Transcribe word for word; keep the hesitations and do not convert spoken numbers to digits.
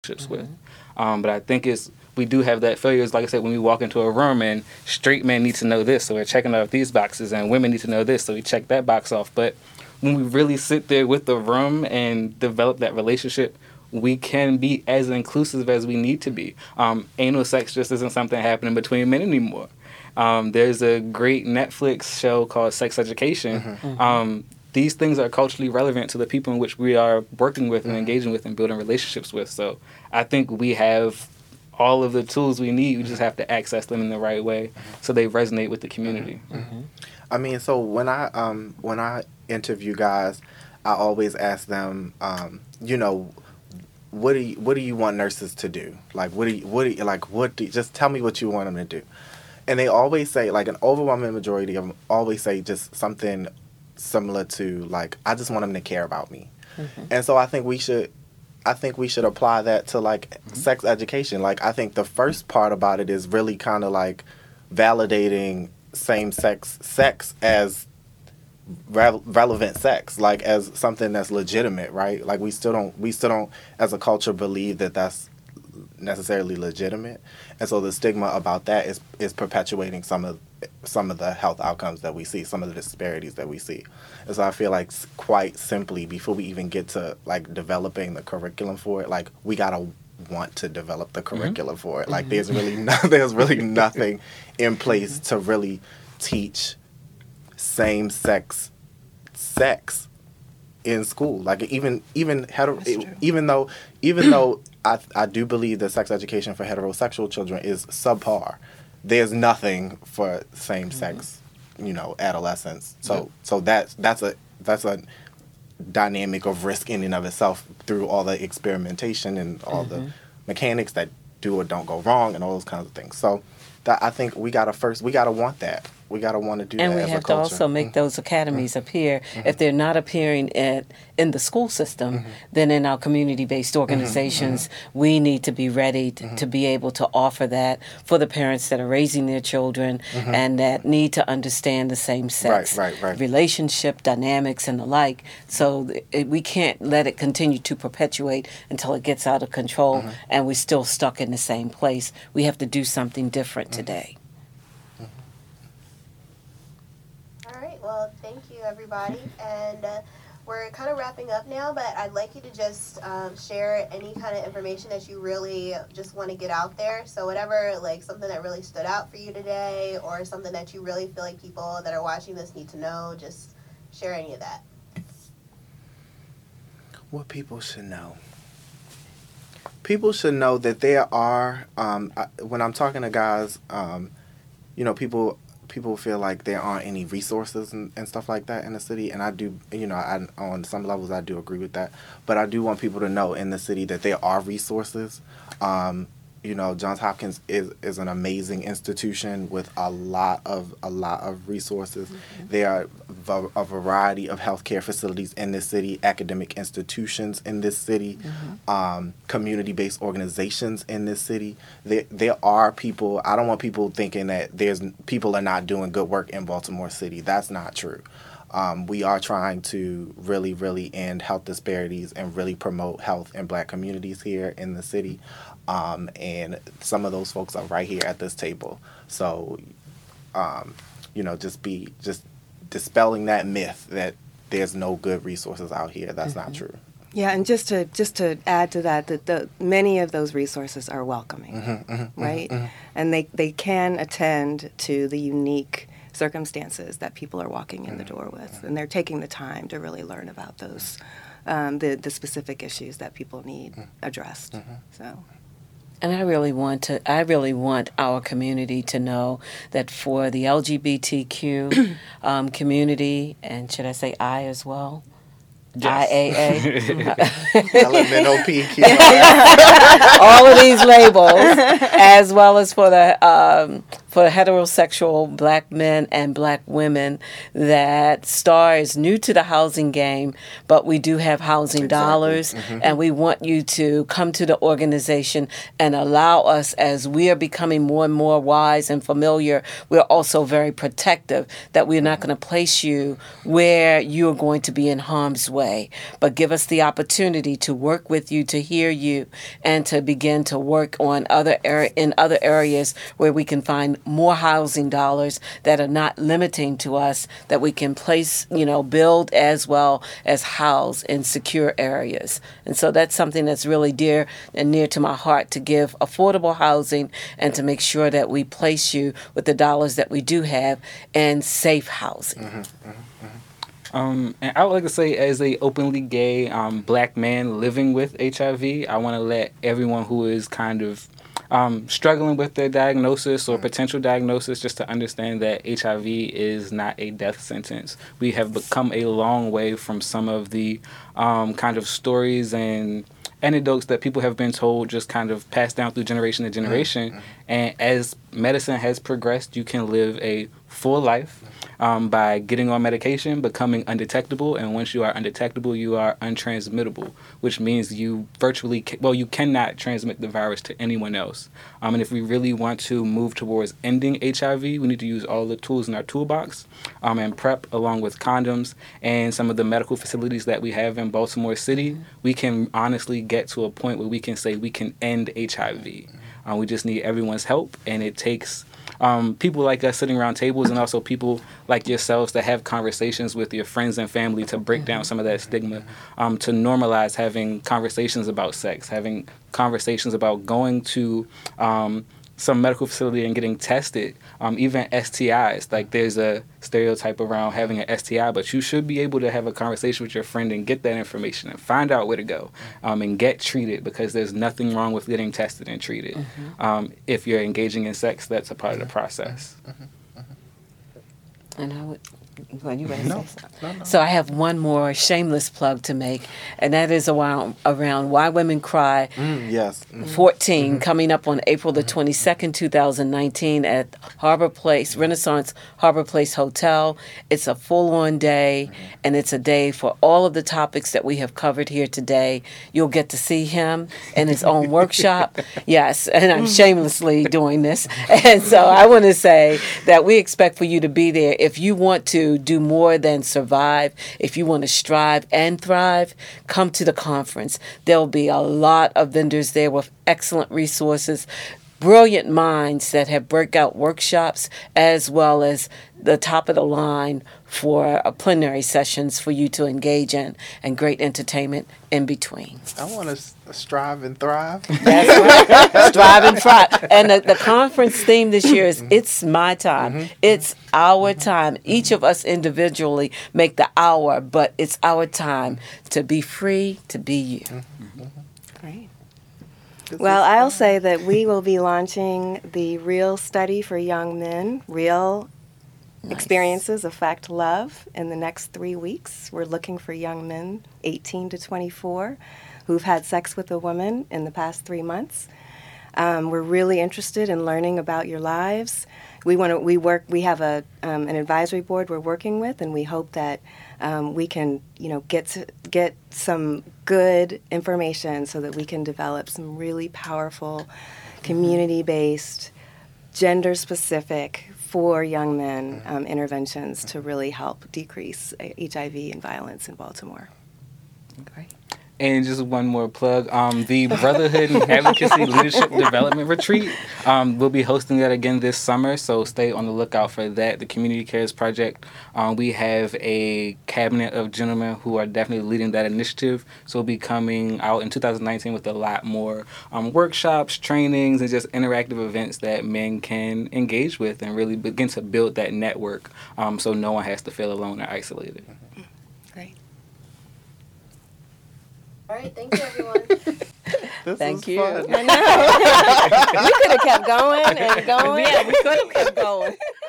mm-hmm. with. Um, but I think it's we do have that failure. It's like I said, when we walk into a room and straight men need to know this, so we're checking off these boxes, and women need to know this, so we check that box off. But when we really sit there with the room and develop that relationship, we can be as inclusive as we need to be. Um, anal sex just isn't something happening between men anymore. Um, there's a great Netflix show called Sex Education. Mm-hmm. Mm-hmm. Um, these things are culturally relevant to the people in which we are working with and engaging with and building relationships with. So I think we have all of the tools we need. We just have to access them in the right way so they resonate with the community. Mm-hmm. I mean, so when I um, when I interview guys, I always ask them, um, you know, what do you, what do you want nurses to do? Like, what do you, what do you, like, what do you, just tell me what you want them to do. And they always say, like, an overwhelming majority of them always say just something similar to, like, I just want them to care about me. Mm-hmm. And so I think we should, I think we should apply that to, like, mm-hmm. sex education. Like, I think the first part about it is really kind of, like, validating same-sex sex as re- relevant sex, like, as something that's legitimate, right? Like, we still don't, we still don't, as a culture, believe that that's necessarily legitimate. And so the stigma about that is is perpetuating some of some of the health outcomes that we see, some of the disparities that we see. And so I feel like quite simply, before we even get to like developing the curriculum for it, like we gotta want to develop the curriculum mm-hmm. for it. Like mm-hmm. there's really no, there's really nothing in place mm-hmm. to really teach same-sex sex in school. Like even even hetero, even though even though I I do believe that sex education for heterosexual children is subpar, there's nothing for same-sex, mm-hmm. you know, adolescents. So yep. so that's that's a that's a dynamic of risk in and of itself through all the experimentation and all mm-hmm. the mechanics that do or don't go wrong and all those kinds of things. So that I think we gotta first we gotta want that. We got to want to do and that we as have a to culture. also make mm-hmm. those academies mm-hmm. appear. Mm-hmm. If they're not appearing at, in the school system, mm-hmm. then in our community-based organizations, mm-hmm. we need to be ready to, mm-hmm. to be able to offer that for the parents that are raising their children mm-hmm. and that need to understand the same sex right, right, right. relationship dynamics and the like. So it, we can't let it continue to perpetuate until it gets out of control mm-hmm. and we're still stuck in the same place. We have to do something different mm-hmm. today. Well, thank you, everybody. And uh, we're kind of wrapping up now, but I'd like you to just um, share any kind of information that you really just want to get out there. So whatever, like something that really stood out for you today or something that you really feel like people that are watching this need to know, just share any of that. What people should know. People should know that there are, um, I, when I'm talking to guys, um, you know, people... people feel like there aren't any resources and, and stuff like that in the city, and I do, you know, I, on some levels I do agree with that, but I do want people to know in the city that there are resources. Um, you know, Johns Hopkins is, is an amazing institution with a lot of a lot of resources. Mm-hmm. There are v- a variety of healthcare facilities in this city, academic institutions in this city, mm-hmm. um, community-based organizations in this city. There, there are people. I don't want people thinking that there's people are not doing good work in Baltimore City. That's not true. Um, we are trying to really, really end health disparities and really promote health in Black communities here in the city. Um, and some of those folks are right here at this table. So, um, you know, just be just dispelling that myth that there's no good resources out here. That's mm-hmm. not true. Yeah, and just to just to add to that, that the many of those resources are welcoming, mm-hmm, mm-hmm, right? Mm-hmm. And they they can attend to the unique circumstances that people are walking in mm-hmm. the door with, and they're taking the time to really learn about those um, the the specific issues that people need addressed. Mm-hmm. So. And I really want to. I really want our community to know that for the L G B T Q um, community, and should I say I as well? Yes. I A A. L M N O P Q. All of these labels, as well as for the um, for heterosexual black men and black women that STAR is new to the housing game, but we do have housing Exactly. dollars, Mm-hmm. and we want you to come to the organization and allow us, as we are becoming more and more wise and familiar, we're also very protective that we're not going to place you where you're going to be in harm's way, but give us the opportunity to work with you, to hear you, and to begin to work on other area in other areas where we can find more housing dollars that are not limiting to us, that we can place, you know, build as well as house in secure areas. And so that's something that's really dear and near to my heart, to give affordable housing and to make sure that we place you with the dollars that we do have in safe housing. Mm-hmm. Mm-hmm. Um, and I would like to say, as a openly gay um, black man living with H I V, I want to let everyone who is kind of um, struggling with their diagnosis or potential diagnosis just to understand that H I V is not a death sentence. We have become a long way from some of the um, kind of stories and anecdotes that people have been told, just kind of passed down through generation to generation. Mm-hmm. And as medicine has progressed, you can live a full life um, by getting on medication, becoming undetectable. And once you are undetectable, you are untransmittable, which means you virtually, ca- well, you cannot transmit the virus to anyone else. Um, and if we really want to move towards ending H I V, we need to use all the tools in our toolbox um, and PrEP, along with condoms and some of the medical facilities that we have in Baltimore City. We can honestly get to a point where we can say we can end H I V. Um, we just need everyone's help, and it takes um, people like us sitting around tables, and also people like yourselves to have conversations with your friends and family to break down some of that stigma, um, to normalize having conversations about sex, having conversations about going to um, some medical facility and getting tested, um, even S T Is. Like, there's a stereotype around having an S T I, but you should be able to have a conversation with your friend and get that information and find out where to go um, and get treated, because there's nothing wrong with getting tested and treated. Mm-hmm. Um, if you're engaging in sex, that's a part of the process. And I would, well, you ready? No, no, no. So I have one more shameless plug to make, and that is around around Why Women Cry. Mm, yes. Mm-hmm. fourteen, coming up on April the twenty-second, two thousand nineteen at Harbor Place, Renaissance Harbor Place Hotel. It's a full-on day, and it's a day for all of the topics that we have covered here today. You'll get to see him in his own workshop. Yes, and I'm shamelessly doing this. And so I want to say that we expect for you to be there. If you want to do more than survive, if you want to strive and thrive, come to the conference. There'll be a lot of vendors there with excellent resources, brilliant minds that have breakout workshops, as well as the top of the line for uh, plenary sessions for you to engage in, and great entertainment in between. I want to s- strive and thrive. That's right. Strive and thrive. And the, the conference theme this year is It's My Time. Mm-hmm. It's our time. Each of us individually make the hour, but it's our time to be free, to be you. Mm-hmm. Great. Well, I'll say that we will be launching the Real Study for Young Men, Real Nice. Experiences of Fact Love, in the next three weeks. We're looking for young men, eighteen to twenty-four, who've had sex with a woman in the past three months. Um, we're really interested in learning about your lives. We want to. We work. We have a um, an advisory board we're working with, and we hope that um, we can, you know, get to, get some good information so that we can develop some really powerful, community-based, gender-specific, for young men um, interventions to really help decrease H I V and violence in Baltimore. Great. And just one more plug, um, the Brotherhood and Advocacy Leadership Development Retreat, um, we'll be hosting that again this summer, so stay on the lookout for that. The Community Cares Project, um, we have a cabinet of gentlemen who are definitely leading that initiative, so we'll be coming out in two thousand nineteen with a lot more um, workshops, trainings, and just interactive events that men can engage with and really begin to build that network, um, so no one has to feel alone or isolated. Great. All right, thank you, everyone. This Thank was you. fun. I know. We could have kept going and going. Yeah, we could have kept going.